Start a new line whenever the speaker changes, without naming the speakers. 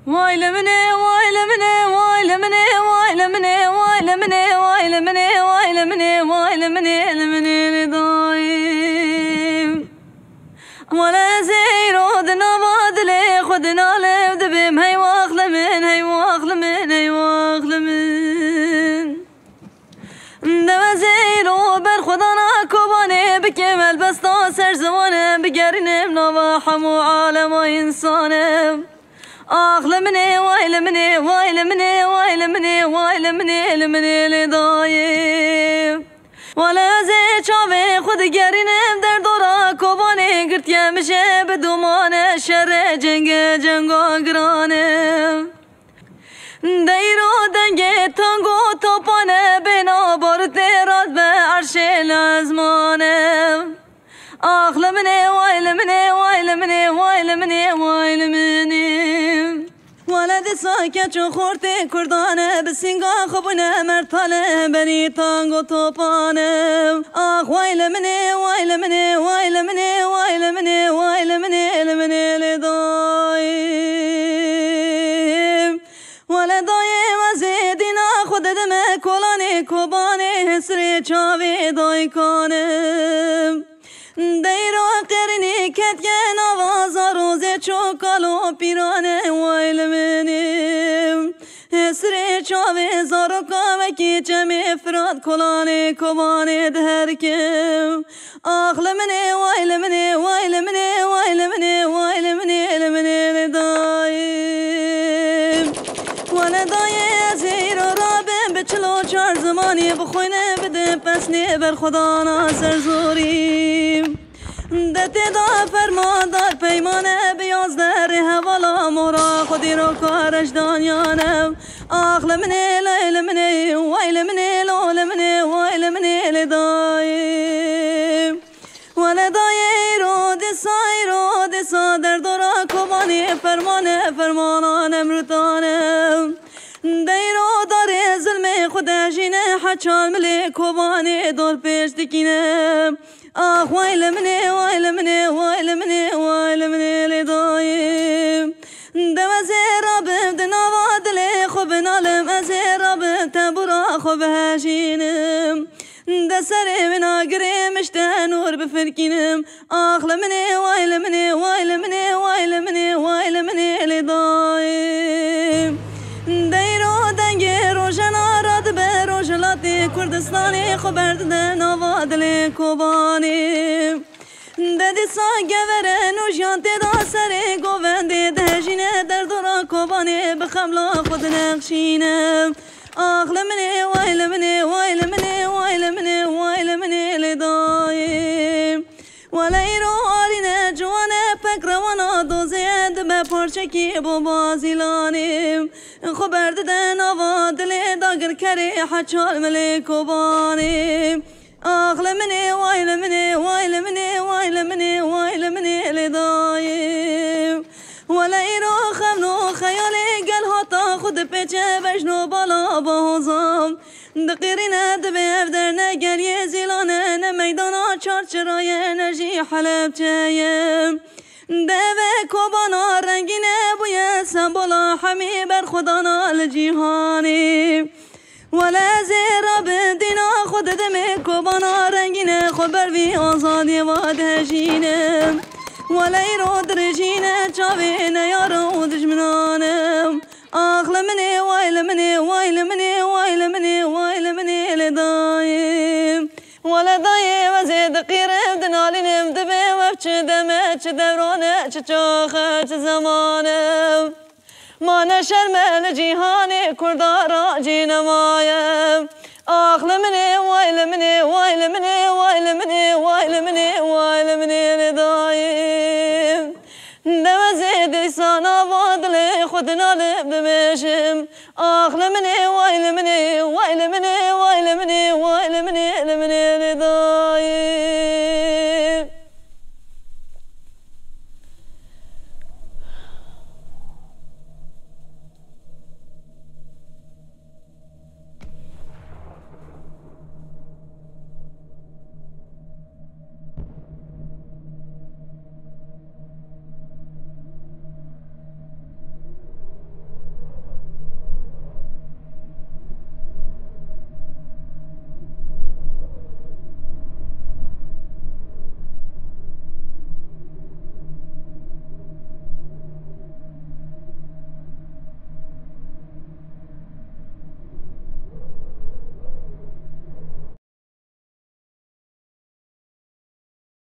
واي لمني واي لمني واي لمني واي لمني واي لمني واي لمني واي لمني واي لمني لمني لضايم ولا زيرو دنا بادلي خدنا لبد بهم هي واخل من هي واخل من هي واخل من دما زيرو بر خدنا كوباني بكمل بس سر زمانه بقرنم نواحم وعالم وإنسانم آخ لمني واي لمني واي لمني واي لمني واي لمني لمني لضايم ولا زي شافي خود قرنم در دورا كوباني قرت يمشي بدومان شر جنگو گرانم دیرو دنگه تانگو توپانه بنا بارت راد به عرش لازمانم آخ لمني واي لمني واي لمني واي لمني واي لمني ولد ساکت چو خورته کردانه بسینگا خوبونه مرتاله بنی تانگو توپانه آخ واي لمني واي لمني واي لمني واي لمني واي لمني لمني لدايم ولدايم زیدینا خود دم کلانی کوبانی حسری چاوی دای کنم دیرو قرنی کتگن آواز روزه چوکالو پیرانه وایل منیم حسری چاوی زارو کامکی چمی فراد کلانی کوبانی درکم آخ لمنی وایل منی وایل منی وایل منی وایل منی لمنی لدایم ولدای زیر رابم بچلو چار زمانی بخوینه بده پس نی بر خدا ناصر زوریم دته دا فرماندار پیمانه بیاز در حوالا مورا خودی رو کارش دانیانم آخ لمنی لیل منی ویل منی لول منی ویل منی لدایم ولدای رو دسا در دورا کوبانی فرمانان امرتانم دیرو داره ظلم خودشینه حچال ملی کوبانی دور پیش دکینم آخ ویل منی ویل منی ویل منی ویل منی لدایم دم زیرابم دنوا دلی خوب نالم ازیرابم تبورا خوب هشینم دسر من آگری مشته نور بفرکینم آخ لمنی ویل منی ویل منی ویل منی ویل منی لدایم دیرو دنگی روشن آراد به روشلاتی کردستانی خبرد دن آوادلی کوبانی ددی ساگوره نوشیان تیدا سری گووندی دهجینه در دورا کوبانی بخملا خود نقشینم آخ لمنی ویل منی ویل منی ویل منی ویل منی لدایم ولیرو آرینه جوانه پک روانا دوزید به پارچکی بو بازیلانیم خبر ددن آوا دلی داگر کری حچال ملی کوبانیم آخ لمنی ویل منی ویل منی ویل منی ویل منی لدایم ولیرو خمنو خیالی گل هاتا خود پیچه بجنو بالا باهوزام دقیرینه دبی افدر نگل یه زیلانه نمیدانا چارچرای انرژی حلب چهیم دوه کوبانا رنگینه بویه سنبولا حمی بر خدانا لجیهانی ولا زیرا بدینا خود دمی کوبانا رنگینه خبر بی آزادی و دهجینم ولی رو درجینه چاوی نیارو دجمنانم آخ لمنی ویل منی ویل منی ویل منی ویل منی لدایم ولدایم وزید قیرم دنالینم دبی وفچ دمه چه دورانه چه چاخه چه زمانم ما نشرم لجیهانی کردارا جینمایم آخ لمنی ویل منی ویل منی ویل منی ویل منی ویل منی لدایم دوزید سانا وادلی خود نالب دمشم آخ لمنی ویل منی ویل منی ویل منی ویل منی لمنی لدایم